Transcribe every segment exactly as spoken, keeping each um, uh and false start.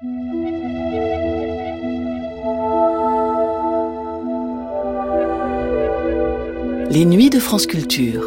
Les nuits de France Culture.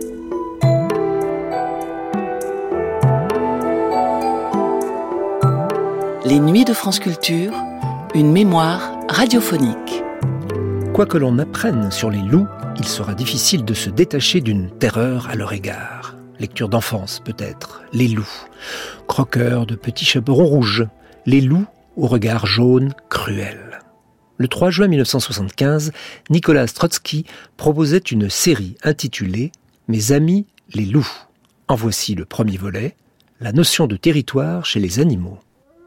Les nuits de France Culture, une mémoire radiophonique. Quoi que l'on apprenne sur les loups, il sera difficile de se détacher d'une terreur à leur égard. Lecture d'enfance peut-être, les loups. Croqueurs de petits chaperons rouges, les loups au regard jaune cruel. Le trois juin mille neuf cent soixante-quinze, Nicolas Trotsky proposait une série intitulée « Mes amis les loups ». En voici le premier volet, la notion de territoire chez les animaux.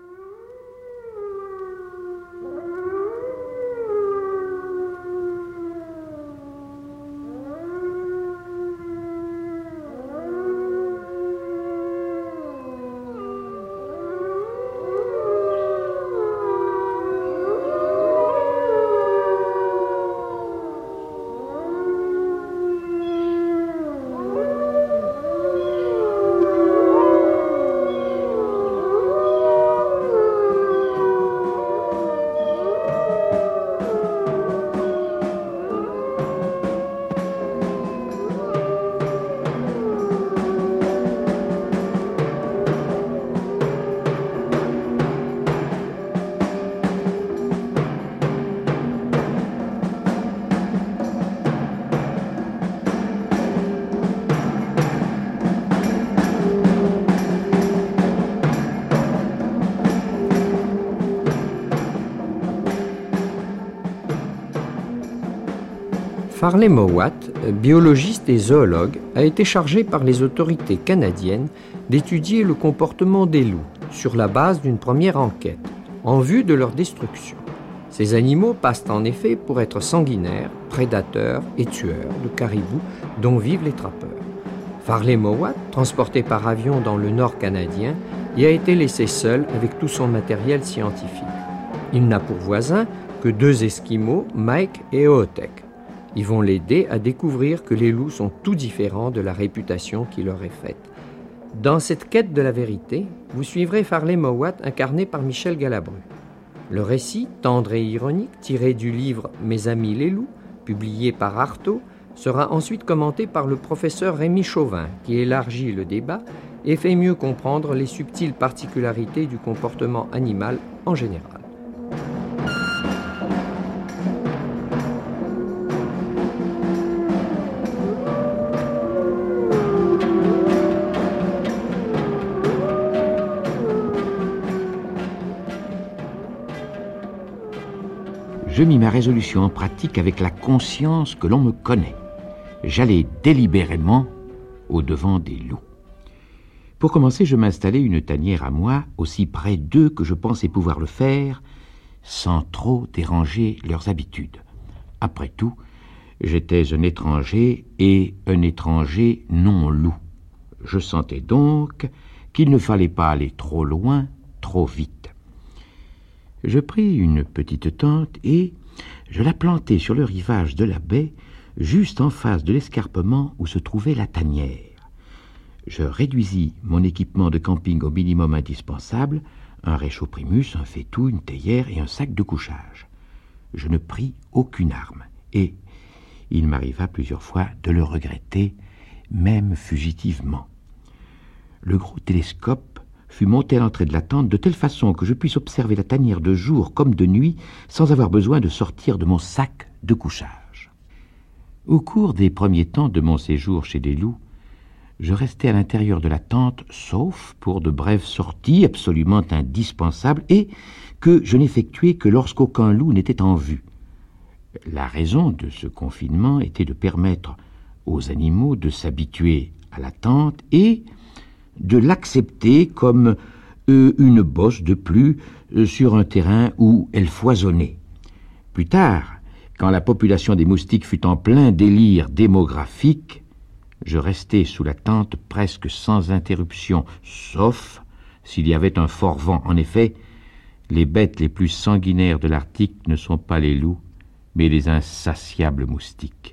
Farley Mowat, biologiste et zoologue, a été chargé par les autorités canadiennes d'étudier le comportement des loups sur la base d'une première enquête, en vue de leur destruction. Ces animaux passent en effet pour être sanguinaires, prédateurs et tueurs de caribous dont vivent les trappeurs. Farley Mowat, transporté par avion dans le nord canadien, y a été laissé seul avec tout son matériel scientifique. Il n'a pour voisins que deux Esquimaux, Mike et Ootek. Ils vont l'aider à découvrir que les loups sont tout différents de la réputation qui leur est faite. Dans cette quête de la vérité, vous suivrez Farley Mowat incarné par Michel Galabru. Le récit, tendre et ironique, tiré du livre « Mes amis les loups », publié par Artaud, sera ensuite commenté par le professeur Rémi Chauvin, qui élargit le débat et fait mieux comprendre les subtiles particularités du comportement animal en général. Je mis ma résolution en pratique avec la conscience que l'on me connaît. J'allais délibérément au-devant des loups. Pour commencer, je m'installai une tanière à moi, aussi près d'eux que je pensais pouvoir le faire, sans trop déranger leurs habitudes. Après tout, j'étais un étranger et un étranger non loup. Je sentais donc qu'il ne fallait pas aller trop loin, trop vite. Je pris une petite tente et je la plantai sur le rivage de la baie, juste en face de l'escarpement où se trouvait la tanière. Je réduisis mon équipement de camping au minimum indispensable, un réchaud primus, un faitout, une théière et un sac de couchage. Je ne pris aucune arme et il m'arriva plusieurs fois de le regretter, même fugitivement. Le gros télescope fut monté à l'entrée de la tente de telle façon que je puisse observer la tanière de jour comme de nuit sans avoir besoin de sortir de mon sac de couchage. Au cours des premiers temps de mon séjour chez des loups, je restais à l'intérieur de la tente, sauf pour de brèves sorties absolument indispensables et que je n'effectuais que lorsqu'aucun loup n'était en vue. La raison de ce confinement était de permettre aux animaux de s'habituer à la tente et de l'accepter comme euh, une bosse de plus euh, sur un terrain où elle foisonnait. Plus tard, quand la population des moustiques fut en plein délire démographique, je restai sous la tente presque sans interruption, sauf s'il y avait un fort vent. En effet, les bêtes les plus sanguinaires de l'Arctique ne sont pas les loups, mais les insatiables moustiques.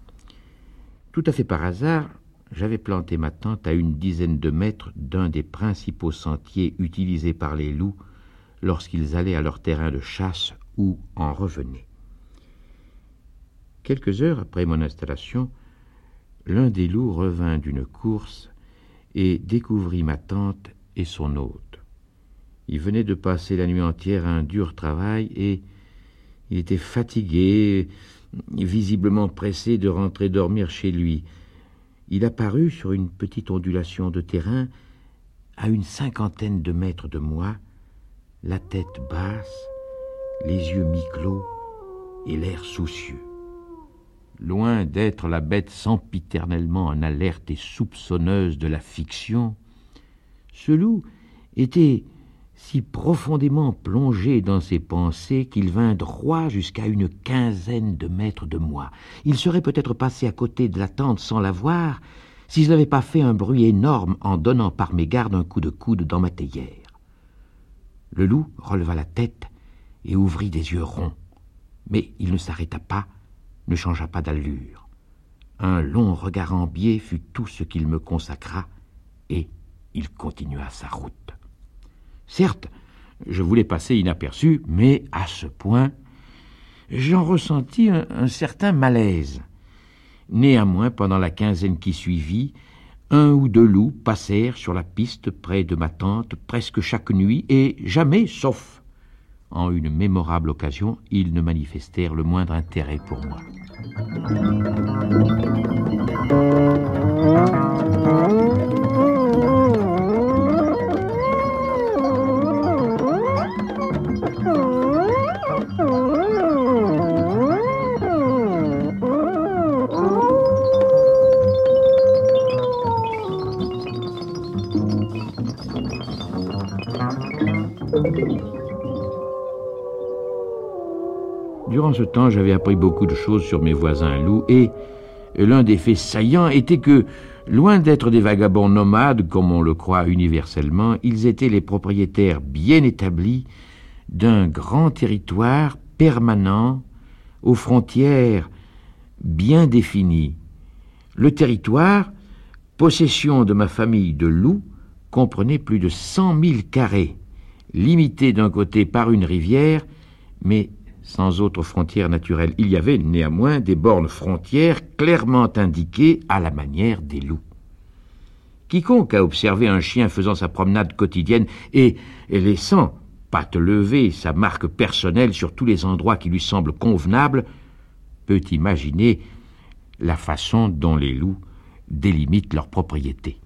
Tout à fait par hasard, j'avais planté ma tente à une dizaine de mètres d'un des principaux sentiers utilisés par les loups, lorsqu'ils allaient à leur terrain de chasse ou en revenaient. Quelques heures après mon installation, l'un des loups revint d'une course et découvrit ma tante et son hôte. Il venait de passer la nuit entière à un dur travail et il était fatigué, visiblement pressé de rentrer dormir chez lui. Il apparut sur une petite ondulation de terrain, à une cinquantaine de mètres de moi, la tête basse, les yeux mi-clos et l'air soucieux. Loin d'être la bête sempiternellement en alerte et soupçonneuse de la fiction, ce loup était si profondément plongé dans ses pensées qu'il vint droit jusqu'à une quinzaine de mètres de moi. Il serait peut-être passé à côté de la tente sans la voir si je n'avais pas fait un bruit énorme en donnant par mégarde un coup de coude dans ma théière. Le loup releva la tête et ouvrit des yeux ronds, mais il ne s'arrêta pas, ne changea pas d'allure. Un long regard en biais fut tout ce qu'il me consacra, et il continua sa route. Certes, je voulais passer inaperçu, mais à ce point, j'en ressentis un, un certain malaise. Néanmoins, pendant la quinzaine qui suivit, un ou deux loups passèrent sur la piste près de ma tente presque chaque nuit, et jamais, sauf en une mémorable occasion, ils ne manifestèrent le moindre intérêt pour moi. Durant ce temps, j'avais appris beaucoup de choses sur mes voisins loups et l'un des faits saillants était que, loin d'être des vagabonds nomades, comme on le croit universellement, ils étaient les propriétaires bien établis d'un grand territoire permanent aux frontières bien définies. Le territoire, possession de ma famille de loups, comprenait plus de cent mille carrés, limité d'un côté par une rivière, mais sans autre frontière naturelle. Il y avait néanmoins des bornes frontières clairement indiquées à la manière des loups. Quiconque a observé un chien faisant sa promenade quotidienne et laissant, patte levée, sa marque personnelle sur tous les endroits qui lui semblent convenables, peut imaginer la façon dont les loups délimitent leur propriété.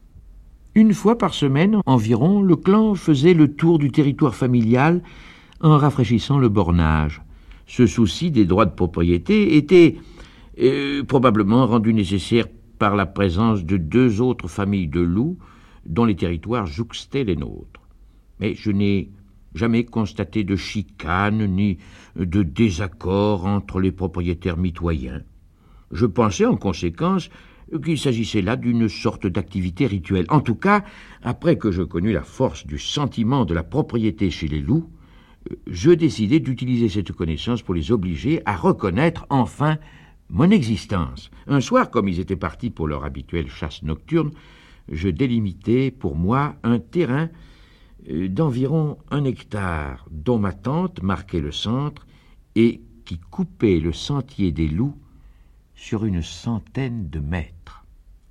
Une fois par semaine environ, le clan faisait le tour du territoire familial en rafraîchissant le bornage. Ce souci des droits de propriété était euh, probablement rendu nécessaire par la présence de deux autres familles de loups dont les territoires jouxtaient les nôtres. Mais je n'ai jamais constaté de chicane ni de désaccord entre les propriétaires mitoyens. Je pensais en conséquence qu'il s'agissait là d'une sorte d'activité rituelle. En tout cas, après que je connus la force du sentiment de la propriété chez les loups, je décidai d'utiliser cette connaissance pour les obliger à reconnaître enfin mon existence. Un soir, comme ils étaient partis pour leur habituelle chasse nocturne, je délimitai pour moi un terrain d'environ un hectare, dont ma tente marquait le centre et qui coupait le sentier des loups sur une centaine de mètres.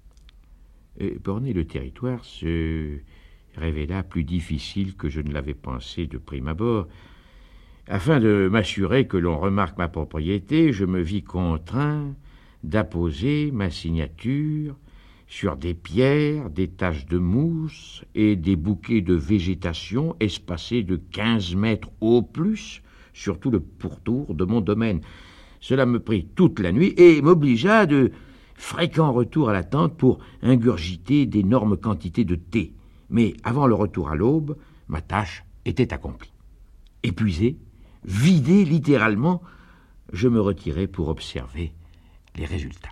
Borner le territoire se révéla plus difficile que je ne l'avais pensé de prime abord. Afin de m'assurer que l'on remarque ma propriété, je me vis contraint d'apposer ma signature sur des pierres, des taches de mousse et des bouquets de végétation espacés de quinze mètres au plus sur tout le pourtour de mon domaine. Cela me prit toute la nuit et m'obligea de fréquents retours à la tente pour ingurgiter d'énormes quantités de thé. Mais avant le retour à l'aube, ma tâche était accomplie. Épuisé, vidé littéralement, je me retirai pour observer les résultats.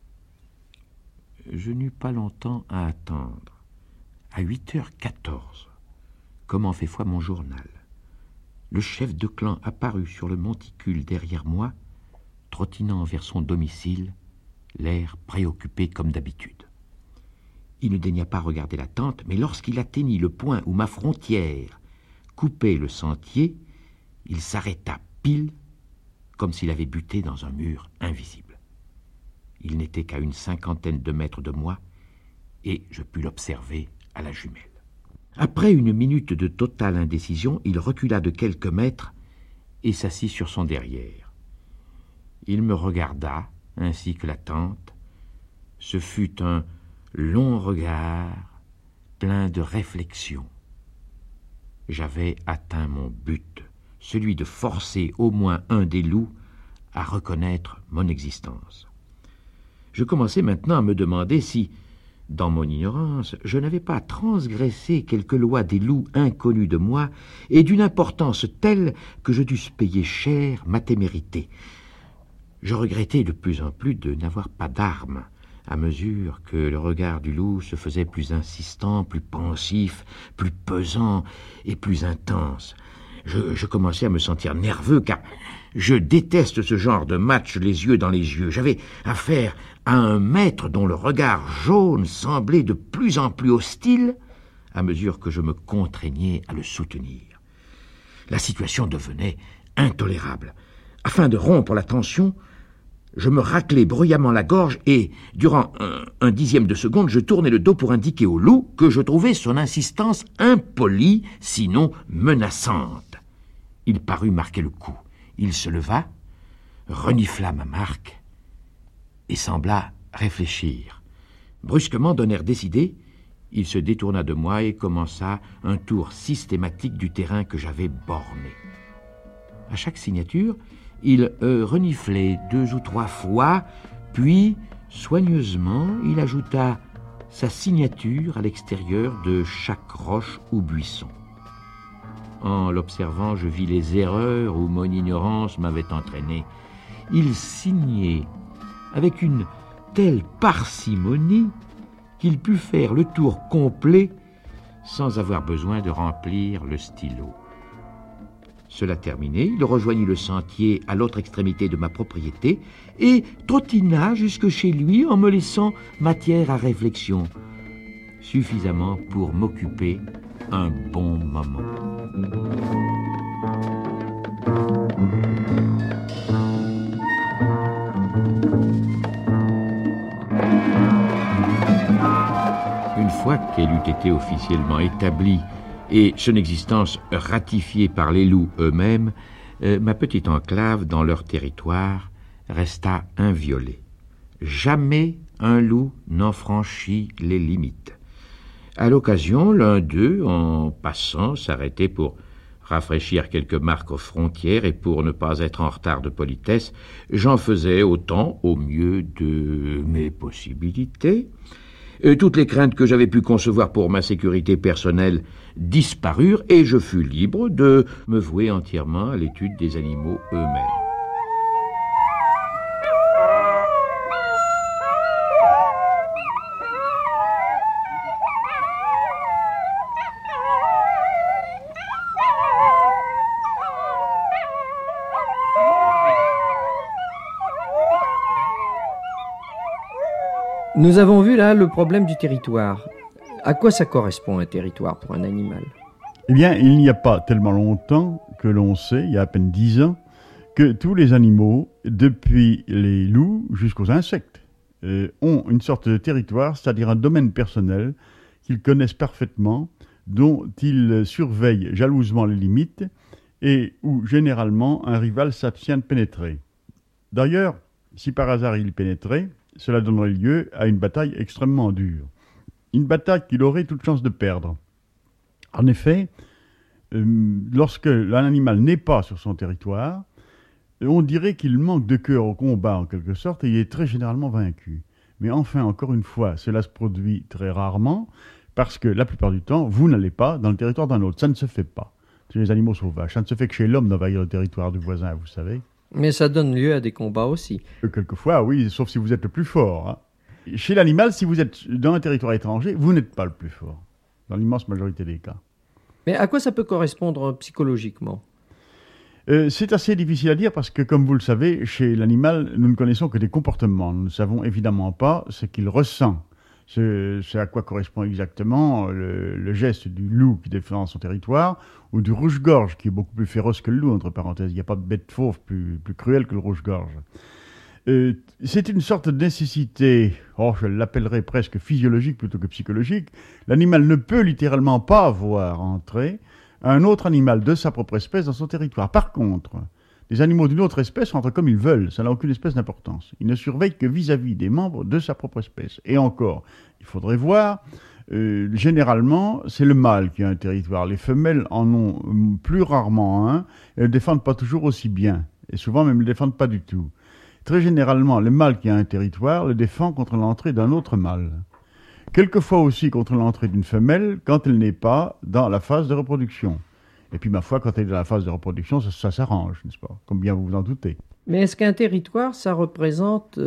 Je n'eus pas longtemps à attendre. À huit heures quatorze, comme en fait foi mon journal, le chef de clan apparut sur le monticule derrière moi, trottinant vers son domicile, l'air préoccupé comme d'habitude. Il ne daigna pas regarder la tente, mais lorsqu'il atteignit le point où ma frontière coupait le sentier, il s'arrêta pile, comme s'il avait buté dans un mur invisible. Il n'était qu'à une cinquantaine de mètres de moi, et je pus l'observer à la jumelle. Après une minute de totale indécision, il recula de quelques mètres et s'assit sur son derrière. Il me regarda, ainsi que la tante. Ce fut un long regard, plein de réflexion. J'avais atteint mon but, celui de forcer au moins un des loups à reconnaître mon existence. Je commençais maintenant à me demander si, dans mon ignorance, je n'avais pas transgressé quelques lois des loups inconnus de moi et d'une importance telle que je dusse payer cher ma témérité. Je regrettais de plus en plus de n'avoir pas d'armes, à mesure que le regard du loup se faisait plus insistant, plus pensif, plus pesant et plus intense. Je, je commençais à me sentir nerveux, car je déteste ce genre de match les yeux dans les yeux. J'avais affaire à un maître dont le regard jaune semblait de plus en plus hostile à mesure que je me contraignais à le soutenir. La situation devenait intolérable. Afin de rompre la tension, je me raclai bruyamment la gorge et, durant un, un dixième de seconde, je tournai le dos pour indiquer au loup que je trouvais son insistance impolie, sinon menaçante. Il parut marquer le coup. Il se leva, renifla ma marque et sembla réfléchir. Brusquement, d'un air décidé, il se détourna de moi et commença un tour systématique du terrain que j'avais borné. À chaque signature, il euh, reniflait deux ou trois fois, puis, soigneusement, il ajouta sa signature à l'extérieur de chaque roche ou buisson. En l'observant, je vis les erreurs où mon ignorance m'avait entraîné. Il signait avec une telle parcimonie qu'il put faire le tour complet sans avoir besoin de remplir le stylo. Cela terminé, il rejoignit le sentier à l'autre extrémité de ma propriété et trottina jusque chez lui en me laissant matière à réflexion, suffisamment pour m'occuper un bon moment. Une fois qu'elle eut été officiellement établie et son existence ratifiée par les loups eux-mêmes, euh, ma petite enclave dans leur territoire resta inviolée. Jamais un loup n'en franchit les limites. À l'occasion, l'un d'eux, en passant, s'arrêtait pour rafraîchir quelques marques aux frontières et pour ne pas être en retard de politesse, j'en faisais autant au mieux de mes possibilités. Et toutes les craintes que j'avais pu concevoir pour ma sécurité personnelle disparurent et je fus libre de me vouer entièrement à l'étude des animaux eux-mêmes. Nous avons vu là le problème du territoire. À quoi ça correspond un territoire pour un animal ? Eh bien, il n'y a pas tellement longtemps que l'on sait, il y a à peine dix ans, que tous les animaux, depuis les loups jusqu'aux insectes, euh, ont une sorte de territoire, c'est-à-dire un domaine personnel qu'ils connaissent parfaitement, dont ils surveillent jalousement les limites et où généralement un rival s'abstient de pénétrer. D'ailleurs, si par hasard il pénétrait, cela donnerait lieu à une bataille extrêmement dure. Une bataille qu'il aurait toute chance de perdre. En effet, euh, lorsque l'animal n'est pas sur son territoire, on dirait qu'il manque de cœur au combat en quelque sorte et il est très généralement vaincu. Mais enfin, encore une fois, cela se produit très rarement parce que la plupart du temps, vous n'allez pas dans le territoire d'un autre. Ça ne se fait pas chez les animaux sauvages. Ça ne se fait que chez l'homme d'envahir le territoire du voisin, vous savez. Mais ça donne lieu à des combats aussi. Quelquefois, oui, sauf si vous êtes le plus fort. Hein. Chez l'animal, si vous êtes dans un territoire étranger, vous n'êtes pas le plus fort, dans l'immense majorité des cas. Mais à quoi ça peut correspondre psychologiquement ? euh, C'est assez difficile à dire parce que, comme vous le savez, chez l'animal, nous ne connaissons que des comportements. Nous ne savons évidemment pas ce qu'il ressent. C'est, c'est à quoi correspond exactement le, le geste du loup qui défend son territoire, ou du rouge-gorge qui est beaucoup plus féroce que le loup, entre parenthèses. Il n'y a pas de bête fauve plus, plus cruelle que le rouge-gorge. Euh, c'est une sorte de nécessité, oh, je l'appellerais presque physiologique plutôt que psychologique. L'animal ne peut littéralement pas voir entrer un autre animal de sa propre espèce dans son territoire. Par contre, les animaux d'une autre espèce entrent comme ils veulent, ça n'a aucune espèce d'importance. Ils ne surveillent que vis-à-vis des membres de sa propre espèce. Et encore, il faudrait voir, euh, généralement, c'est le mâle qui a un territoire. Les femelles en ont plus rarement un, et ne le défendent pas toujours aussi bien. Et souvent même ne le défendent pas du tout. Très généralement, le mâle qui a un territoire le défend contre l'entrée d'un autre mâle. Quelquefois aussi contre l'entrée d'une femelle quand elle n'est pas dans la phase de reproduction. Et puis, ma foi, quand elle est dans la phase de reproduction, ça, ça s'arrange, n'est-ce pas? Comme bien vous vous en doutez. Mais est-ce qu'un territoire, ça représente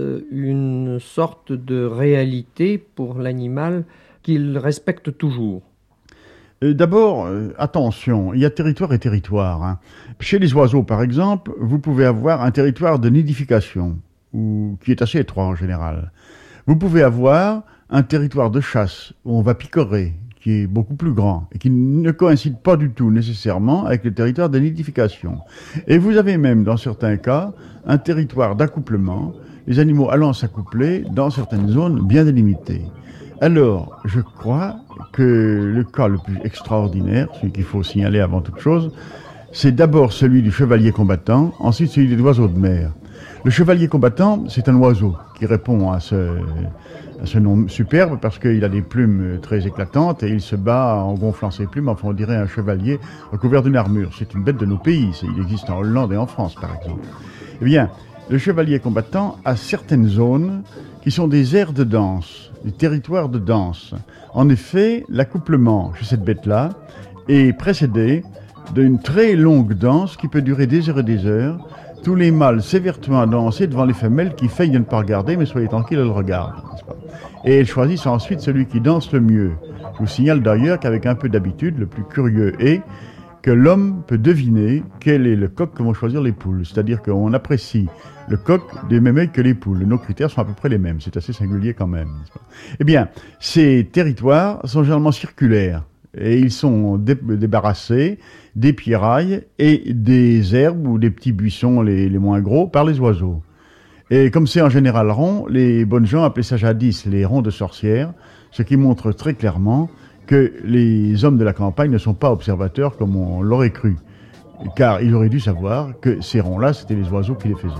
une sorte de réalité pour l'animal qu'il respecte toujours? Euh, D'abord, euh, attention, il y a territoire et territoire. Hein. Chez les oiseaux, par exemple, vous pouvez avoir un territoire de nidification, ou, qui est assez étroit en général. Vous pouvez avoir un territoire de chasse, où on va picorer, qui est beaucoup plus grand, et qui ne coïncide pas du tout nécessairement avec le territoire de nidification. Et vous avez même, dans certains cas, un territoire d'accouplement, les animaux allant s'accoupler dans certaines zones bien délimitées. Alors, je crois que le cas le plus extraordinaire, celui qu'il faut signaler avant toute chose, c'est d'abord celui du chevalier combattant, ensuite celui des oiseaux de mer. Le chevalier combattant, c'est un oiseau qui répond à ce, à ce nom superbe parce qu'il a des plumes très éclatantes et il se bat en gonflant ses plumes, enfin on dirait un chevalier recouvert d'une armure. C'est une bête de nos pays, il existe en Hollande et en France par exemple. Eh bien, le chevalier combattant a certaines zones qui sont des aires de danse, des territoires de danse. En effet, l'accouplement chez cette bête-là est précédé d'une très longue danse qui peut durer des heures et des heures. Tous les mâles s'évertuent à danser devant les femelles qui faillent de ne pas regarder, mais soyez tranquilles, elles regardent, n'est-ce pas? Et elles choisissent ensuite celui qui danse le mieux. Je vous signale d'ailleurs qu'avec un peu d'habitude, le plus curieux est que l'homme peut deviner quel est le coq que vont choisir les poules. C'est-à-dire qu'on apprécie le coq des mêmes œils que les poules. Nos critères sont à peu près les mêmes. C'est assez singulier quand même, n'est-ce pas? Eh bien, ces territoires sont généralement circulaires. Et ils sont dé- débarrassés des pierrailles et des herbes ou des petits buissons les, les moins gros par les oiseaux. Et comme c'est en général rond, les bonnes gens appelaient ça jadis les ronds de sorcières, ce qui montre très clairement que les hommes de la campagne ne sont pas observateurs comme on l'aurait cru. Car ils auraient dû savoir que ces ronds-là, c'était les oiseaux qui les faisaient.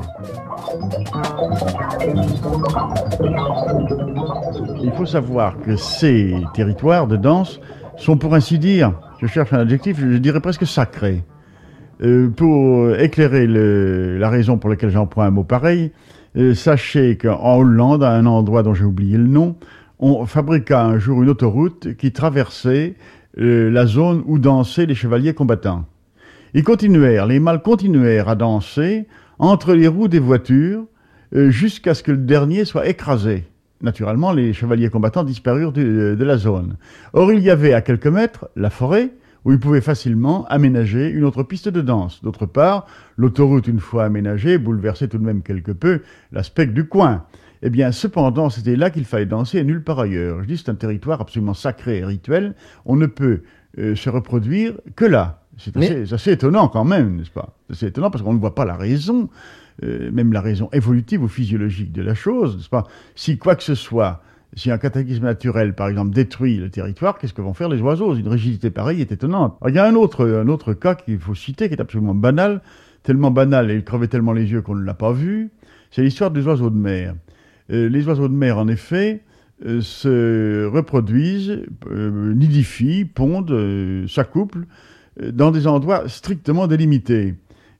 Il faut savoir que ces territoires de danse sont pour ainsi dire, je cherche un adjectif, je dirais presque sacrés. Euh, pour éclairer le, la raison pour laquelle j'emploie un mot pareil, euh, sachez qu'en Hollande, à un endroit dont j'ai oublié le nom, on fabriqua un jour une autoroute qui traversait euh, la zone où dansaient les chevaliers combattants. Ils continuèrent, les mâles continuèrent à danser entre les roues des voitures euh, jusqu'à ce que le dernier soit écrasé. Naturellement, les chevaliers combattants disparurent de, de la zone. Or, il y avait à quelques mètres la forêt où ils pouvaient facilement aménager une autre piste de danse. D'autre part, l'autoroute, une fois aménagée, bouleversait tout de même quelque peu l'aspect du coin. Eh bien, cependant, c'était là qu'il fallait danser et nulle part ailleurs. Je dis, c'est un territoire absolument sacré et rituel. On ne peut euh, se reproduire que là. C'est assez, Mais... assez étonnant quand même, n'est-ce pas? C'est étonnant parce qu'on ne voit pas la raison, euh, même la raison évolutive ou physiologique de la chose, n'est-ce pas? Si quoi que ce soit, si un cataclysme naturel, par exemple, détruit le territoire, qu'est-ce que vont faire les oiseaux? Une rigidité pareille est étonnante. Alors, il y a un autre, un autre cas qu'il faut citer, qui est absolument banal, tellement banal et il crevait tellement les yeux qu'on ne l'a pas vu, c'est l'histoire des oiseaux de mer. Euh, les oiseaux de mer, en effet, euh, se reproduisent, euh, nidifient, pondent, euh, s'accouplent, euh, dans des endroits strictement délimités.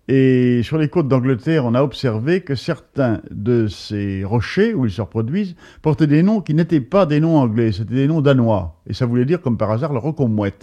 Et sur les côtes d'Angleterre, on a observé que certains de ces rochers où ils se reproduisent portaient des noms qui n'étaient pas des noms anglais, c'était des noms danois. Et ça voulait dire, comme par hasard, le rocon-mouette.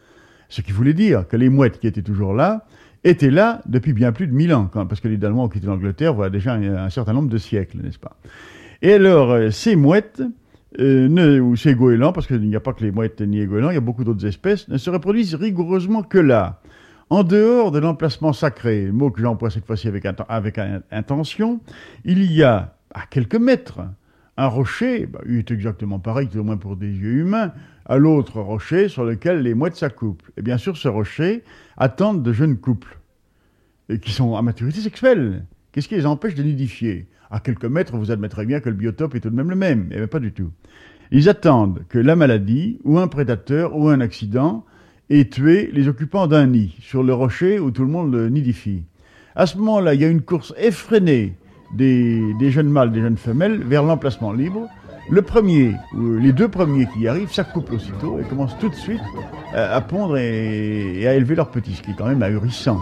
Ce qui voulait dire que les mouettes qui étaient toujours là étaient là depuis bien plus de mille ans, quand, parce que les Danois ont quitté l'Angleterre voilà déjà un, un certain nombre de siècles, n'est-ce pas? Et alors, ces mouettes, euh, ne, ou ces goélands, parce qu'il n'y a pas que les mouettes ni les goélands, il y a beaucoup d'autres espèces, ne se reproduisent rigoureusement que là. En dehors de l'emplacement sacré, mot que j'emploie cette fois-ci avec, avec intention, il y a à quelques mètres, Un rocher, bah, il est exactement pareil, tout au moins pour des yeux humains, à l'autre rocher sur lequel les mouettes s'accouplent. Et bien sûr, ce rocher attendent de jeunes couples, et qui sont à maturité sexuelle. Qu'est-ce qui les empêche de nidifier? À quelques mètres, vous admettrez bien que le biotope est tout de même le même, mais pas du tout. Ils attendent que la maladie, ou un prédateur, ou un accident, ait tué les occupants d'un nid, sur le rocher où tout le monde le nidifie. À ce moment-là, il y a une course effrénée des, des jeunes mâles, des jeunes femelles, vers l'emplacement libre. Le premier, ou les deux premiers qui y arrivent, s'accouplent aussitôt et commencent tout de suite à, à pondre et, et à élever leurs petits, ce qui est quand même ahurissant.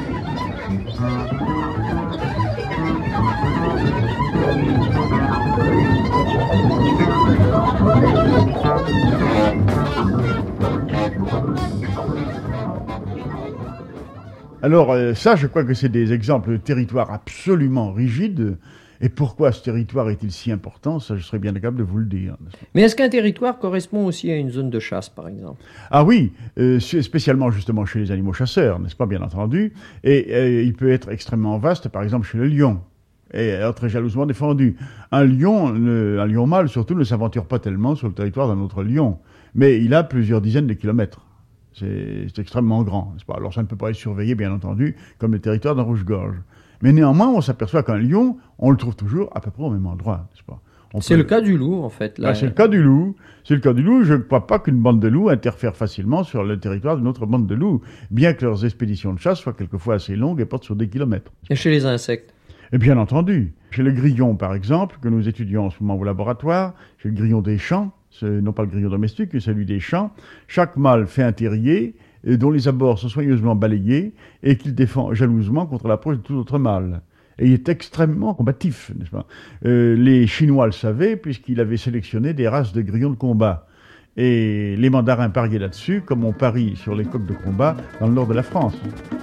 Alors ça, je crois que c'est des exemples de territoires absolument rigides. Et pourquoi ce territoire est-il si important? Ça, je serais bien capable de vous le dire. Mais est-ce qu'un territoire correspond aussi à une zone de chasse, par exemple? Ah oui, euh, spécialement justement chez les animaux chasseurs, n'est-ce pas, bien entendu. Et euh, il peut être extrêmement vaste, par exemple chez le lion, et être très jalousement défendu. Un lion, le, un lion mâle surtout, ne s'aventure pas tellement sur le territoire d'un autre lion, mais il a plusieurs dizaines de kilomètres. C'est, c'est extrêmement grand, n'est-ce pas? Alors ça ne peut pas être surveillé, bien entendu, comme le territoire d'un rouge-gorge. Mais néanmoins, on s'aperçoit qu'un lion, on le trouve toujours à peu près au même endroit, n'est-ce pas? On c'est peut... le cas du loup, en fait. Là. Ah, c'est le cas du loup. C'est le cas du loup. Je ne crois pas qu'une bande de loups interfère facilement sur le territoire d'une autre bande de loups, bien que leurs expéditions de chasse soient quelquefois assez longues et portent sur des kilomètres. Et chez les insectes? Et bien entendu. Chez le grillon, par exemple, que nous étudions en ce moment au laboratoire, chez le grillon des champs, non pas le grillon domestique, mais celui des champs, chaque mâle fait un terrier dont les abords sont soigneusement balayés et qu'il défend jalousement contre l'approche de tout autre mâle. Et il est extrêmement combatif, n'est-ce pas? euh, Les Chinois le savaient, puisqu'il avait sélectionné des races de grillons de combat. Et les mandarins pariaient là-dessus, comme on parie sur les coqs de combat dans le nord de la France.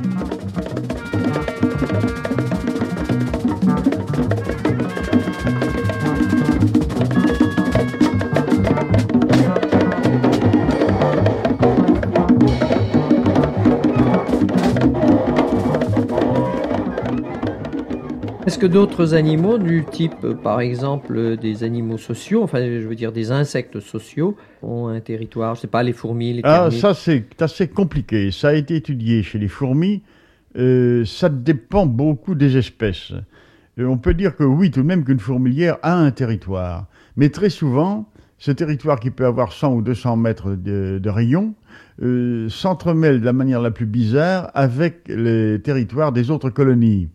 Est-ce que d'autres animaux, du type, par exemple, des animaux sociaux, enfin, je veux dire des insectes sociaux, ont un territoire? Je ne sais pas, les fourmis, les termites? Ah, ça, c'est assez compliqué. Ça a été étudié chez les fourmis. Euh, ça dépend beaucoup des espèces. Euh, on peut dire que oui, tout de même, qu'une fourmilière a un territoire. Mais très souvent, ce territoire qui peut avoir cent ou deux cents mètres de, de rayon euh, s'entremêle de la manière la plus bizarre avec les territoires des autres colonies.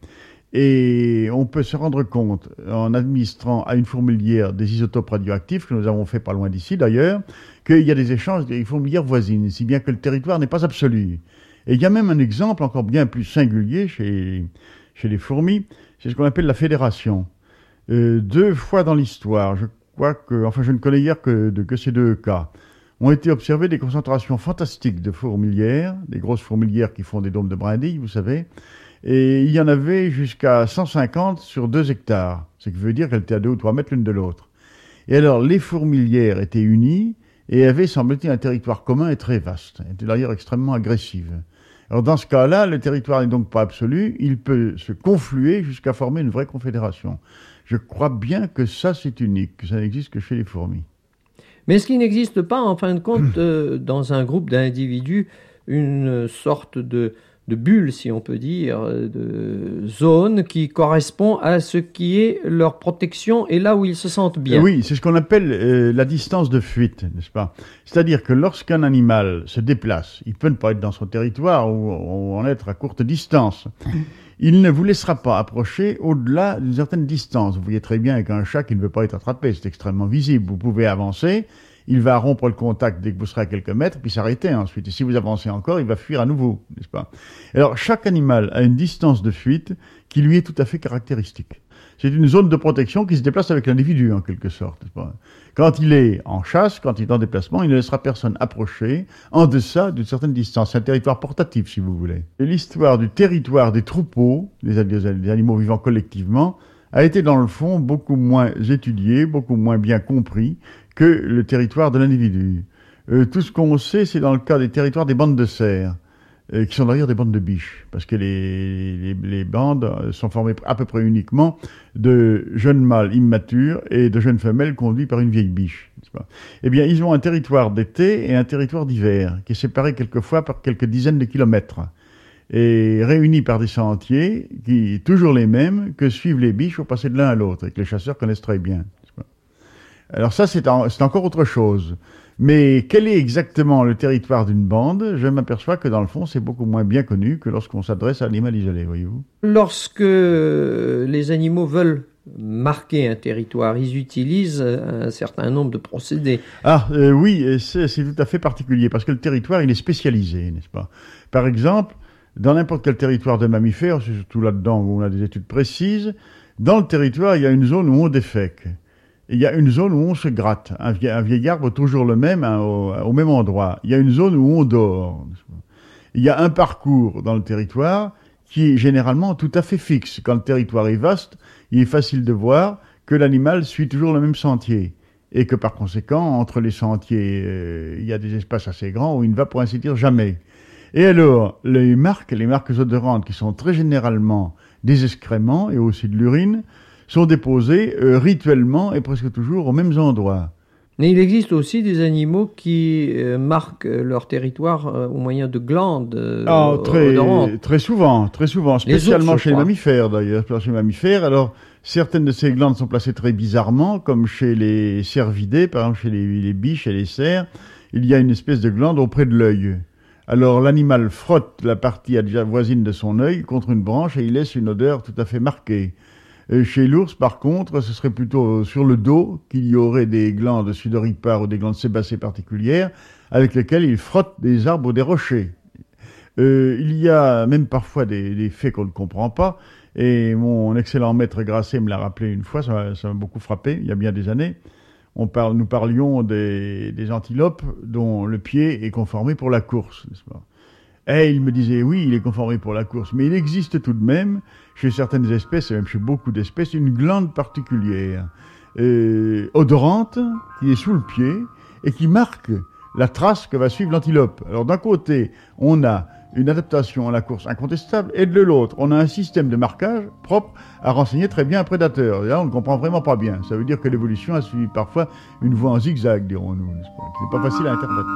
Et on peut se rendre compte, en administrant à une fourmilière des isotopes radioactifs, que nous avons fait pas loin d'ici d'ailleurs, qu'il y a des échanges des fourmilières voisines, si bien que le territoire n'est pas absolu. Et il y a même un exemple encore bien plus singulier chez, chez les fourmis, c'est ce qu'on appelle la fédération. Euh, deux fois dans l'histoire, je crois que, enfin je ne connais hier que, de, que ces deux cas, ont été observées des concentrations fantastiques de fourmilières, des grosses fourmilières qui font des dômes de brindilles, vous savez. Et il y en avait jusqu'à cent cinquante sur deux hectares, ce qui veut dire qu'elles étaient à deux ou trois mètres l'une de l'autre. Et alors, les fourmilières étaient unies et avaient, semble-t-il, un territoire commun et très vaste. Elles étaient d'ailleurs extrêmement agressives. Alors, dans ce cas-là, le territoire n'est donc pas absolu, il peut se confluer jusqu'à former une vraie confédération. Je crois bien que ça, c'est unique, que ça n'existe que chez les fourmis. Mais est-ce qu'il n'existe pas, en fin de compte, euh, dans un groupe d'individus, une sorte de... de bulles, si on peut dire, de zones qui correspond à ce qui est leur protection et là où ils se sentent bien. Oui, c'est ce qu'on appelle euh, la distance de fuite, n'est-ce pas? C'est-à-dire que lorsqu'un animal se déplace, il peut ne pas être dans son territoire ou, ou en être à courte distance. Il ne vous laissera pas approcher au-delà d'une certaine distance. Vous voyez très bien avec un chat qui ne veut pas être attrapé, c'est extrêmement visible. Vous pouvez avancer, il va rompre le contact dès que vous serez à quelques mètres, puis s'arrêter ensuite. Et si vous avancez encore, il va fuir à nouveau, n'est-ce pas? Alors, chaque animal a une distance de fuite qui lui est tout à fait caractéristique. C'est une zone de protection qui se déplace avec l'individu, en quelque sorte, n'est-ce pas? Quand il est en chasse, quand il est en déplacement, il ne laissera personne approcher en deçà d'une certaine distance. C'est un territoire portatif, si vous voulez. Et l'histoire du territoire des troupeaux, des animaux vivant collectivement, a été dans le fond beaucoup moins étudiée, beaucoup moins bien compris que le territoire de l'individu. Euh, tout ce qu'on sait, c'est dans le cas des territoires des bandes de cerfs. euh, qui sont d'ailleurs des bandes de biches, parce que les, les, les bandes sont formées à peu près uniquement de jeunes mâles immatures et de jeunes femelles conduits par une vieille biche. N'est-ce pas ? Eh bien, ils ont un territoire d'été et un territoire d'hiver, qui est séparé quelquefois par quelques dizaines de kilomètres, et réunis par des sentiers, qui toujours les mêmes, que suivent les biches au passer de l'un à l'autre, et que les chasseurs connaissent très bien. Alors ça, c'est, en, c'est encore autre chose. Mais quel est exactement le territoire d'une bande ? Je m'aperçois que dans le fond, c'est beaucoup moins bien connu que lorsqu'on s'adresse à l'animal isolé, voyez-vous. Lorsque les animaux veulent marquer un territoire, ils utilisent un certain nombre de procédés. Ah euh, oui, c'est, c'est tout à fait particulier, parce que le territoire, il est spécialisé, n'est-ce pas ? Par exemple, dans n'importe quel territoire de mammifères, c'est surtout là-dedans où on a des études précises, dans le territoire, il y a une zone où on défèque. Il y a une zone où on se gratte. Un vieil, un vieil arbre toujours le même, hein, au, au même endroit. Il y a une zone où on dort. Il y a un parcours dans le territoire qui est généralement tout à fait fixe. Quand le territoire est vaste, il est facile de voir que l'animal suit toujours le même sentier. Et que par conséquent, entre les sentiers, euh, il y a des espaces assez grands où il ne va pour ainsi dire jamais. Et alors, les marques, les marques odorantes qui sont très généralement des excréments et aussi de l'urine, sont déposées euh, rituellement et presque toujours aux mêmes endroits. Mais il existe aussi des animaux qui euh, marquent leur territoire euh, au moyen de glandes euh, ah, très, odorantes. Très souvent, très souvent, spécialement ours, chez les mammifères d'ailleurs. Chez les mammifères, alors certaines de ces glandes sont placées très bizarrement, comme chez les cervidés, par exemple chez les, les biches et les cerfs, il y a une espèce de glande auprès de l'œil. Alors l'animal frotte la partie voisine de son œil contre une branche et il laisse une odeur tout à fait marquée. Et chez l'ours, par contre, ce serait plutôt sur le dos qu'il y aurait des glandes sudoripares ou des glandes sébacées particulières avec lesquelles il frotte des arbres ou des rochers. Euh, il y a même parfois des, des faits qu'on ne comprend pas, et mon excellent maître Grasset me l'a rappelé une fois, ça m'a, ça m'a beaucoup frappé, il y a bien des années. On parle, nous parlions des, des antilopes dont le pied est conformé pour la course, n'est-ce pas ? Et il me disait, oui, il est conformé pour la course, mais il existe tout de même, chez certaines espèces, et même chez beaucoup d'espèces, une glande particulière, euh, odorante, qui est sous le pied, et qui marque la trace que va suivre l'antilope. Alors d'un côté, on a une adaptation à la course incontestable, et de l'autre, on a un système de marquage propre à renseigner très bien un prédateur. Et là, on ne comprend vraiment pas bien. Ça veut dire que l'évolution a suivi parfois une voie en zigzag, dirons-nous, n'est-ce pas, qui n'est pas facile à interpréter.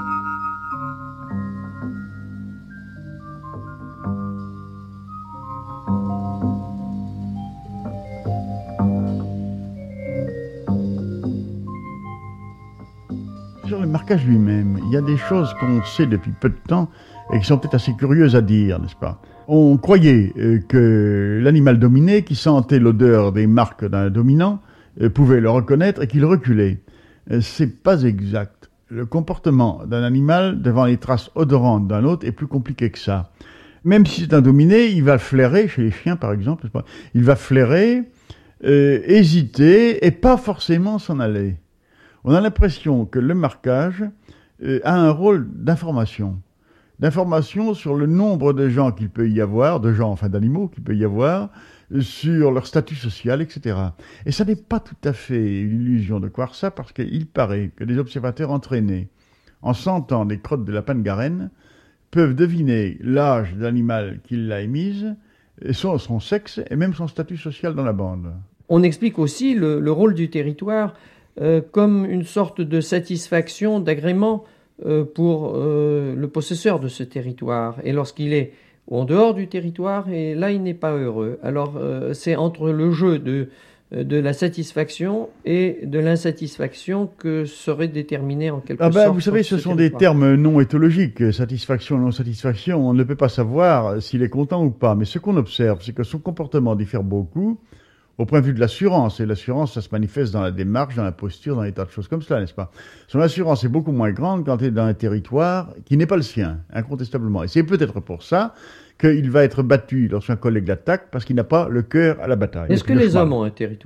Sur le marquage lui-même, il y a des choses qu'on sait depuis peu de temps et qui sont peut-être assez curieuses à dire, n'est-ce pas ? On croyait euh, que l'animal dominé, qui sentait l'odeur des marques d'un dominant, euh, pouvait le reconnaître et qu'il reculait. Euh, c'est pas exact. Le comportement d'un animal devant les traces odorantes d'un autre est plus compliqué que ça. Même si c'est un dominé, il va flairer, chez les chiens par exemple, n'est-ce pas ? Il va flairer, euh, hésiter et pas forcément s'en aller. On a l'impression que le marquage euh, a un rôle d'information. D'information sur le nombre de gens qu'il peut y avoir, de gens, enfin d'animaux qu'il peut y avoir, euh, sur leur statut social, et cetera. Et ça n'est pas tout à fait une illusion de croire ça, parce qu'il paraît que des observateurs entraînés, en sentant des crottes de lapin de Garenne, peuvent deviner l'âge de l'animal qui l'a émise, son, son sexe et même son statut social dans la bande. On explique aussi le, le rôle du territoire Euh, comme une sorte de satisfaction, d'agrément euh, pour euh, le possesseur de ce territoire. Et lorsqu'il est en dehors du territoire, et là, il n'est pas heureux. Alors, euh, c'est entre le jeu de, de la satisfaction et de l'insatisfaction que serait déterminé en quelque ah ben, sorte... Vous savez, ce, ce sont territoire. des termes non éthologiques. Satisfaction, non-satisfaction, on ne peut pas savoir s'il est content ou pas. Mais ce qu'on observe, c'est que son comportement diffère beaucoup au point de vue de l'assurance. Et l'assurance, ça se manifeste dans la démarche, dans la posture, dans des tas de choses comme cela, n'est-ce pas ? Son assurance est beaucoup moins grande quand il est dans un territoire qui n'est pas le sien, incontestablement. Et c'est peut-être pour ça qu'il va être battu lorsqu'un collègue l'attaque, parce qu'il n'a pas le cœur à la bataille. Est-ce que les hommes ont un territoire ?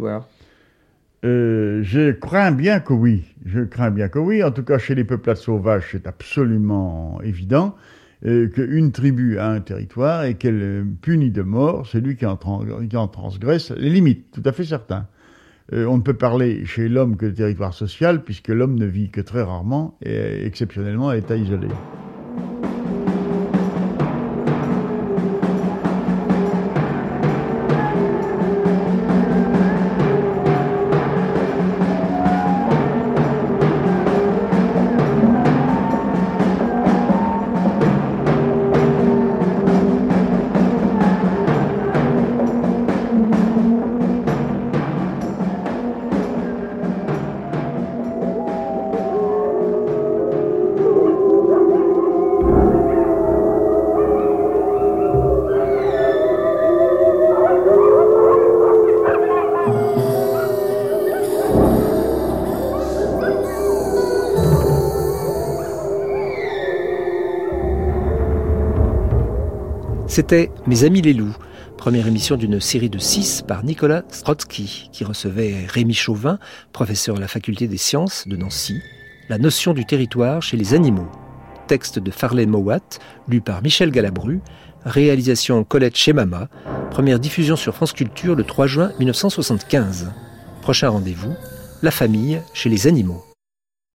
euh, Je crains bien que oui. Je crains bien que oui. En tout cas, chez les peuplades sauvages, c'est absolument évident. Euh, qu'une tribu a un territoire et qu'elle punit de mort celui qui en, trans- qui en transgresse les limites, tout à fait certain. Euh, on ne peut parler chez l'homme que de territoire social, puisque l'homme ne vit que très rarement et exceptionnellement à état isolé. C'était Mes amis les loups, première émission d'une série de six par Nicolas Strotsky, qui recevait Rémi Chauvin, professeur à la faculté des sciences de Nancy, La notion du territoire chez les animaux. Texte de Farley Mowat, lu par Michel Galabru, réalisation Colette Chemama, première diffusion sur France Culture le trois juin mille neuf cent soixante-quinze. Prochain rendez-vous, La famille chez les animaux.